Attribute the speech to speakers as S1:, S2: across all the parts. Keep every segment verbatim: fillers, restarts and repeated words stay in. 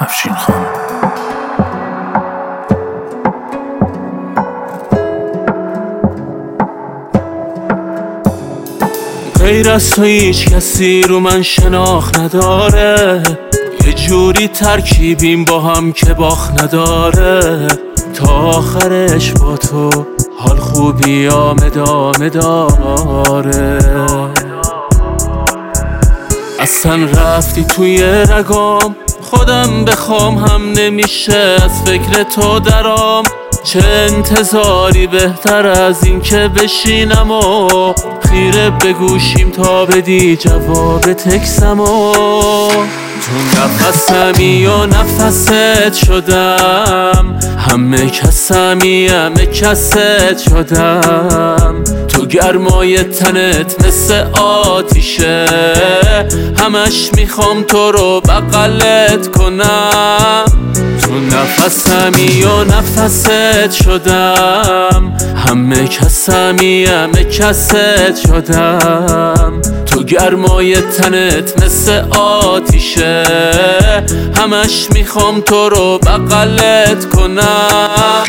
S1: افشین خان.
S2: غیر از تو هیچ کسی رو من شناخت نداره، یه جوری ترکیبیم با هم که باخت نداره. تا آخرش با تو حال خوبی ادامه داره. اصلا رفتی توی رگام، خودم بخوام هم نمیشه از فکر تو درام. چه انتظاری بهتر از این که بشینم و خیره بگوشیم تا بدی جواب تکسمو. تو نفسمی و نفست شدم، همه کسمی همه کست شدم. تو گرمای تنت مثل آتیشه، همش میخوام تو رو بغلت کنم. تو نفسمی و نفست شدم، همه کسمی همه کست شدم. تو گرمای تنت مثل آتیشه، همش میخوام تو رو بغلت کنم.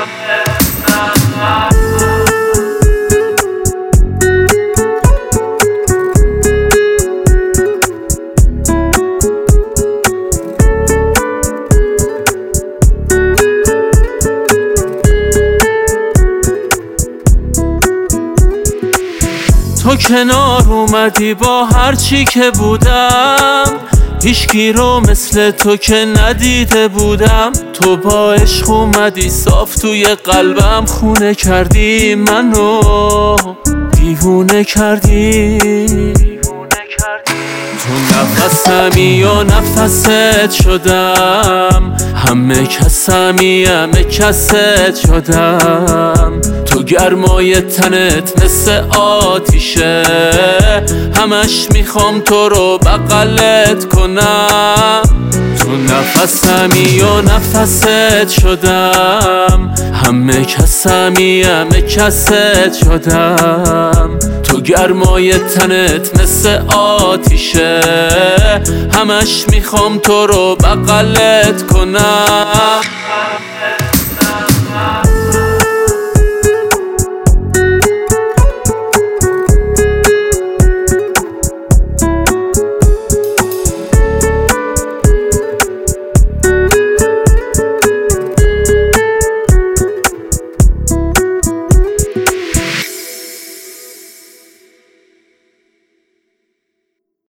S2: تو کنار اومدی با هر چی که بودم، هیچکی رو مثل تو که ندیده بودم. تو با عشق اومدی صاف توی قلبم خونه کردی، منو دیوونه کردی. تو نفسمی و نفست شدم، همه کسمی همه کست شدم. تو گرمای تنت مثل آتیشه، همش میخوام تو رو بغلت کنم. تو نفسمی و نفست شدم، همه کسمی همه کست شدم. تو گرمای تنت مثل آتیشه، همش میخوام تو رو بغلت کنم.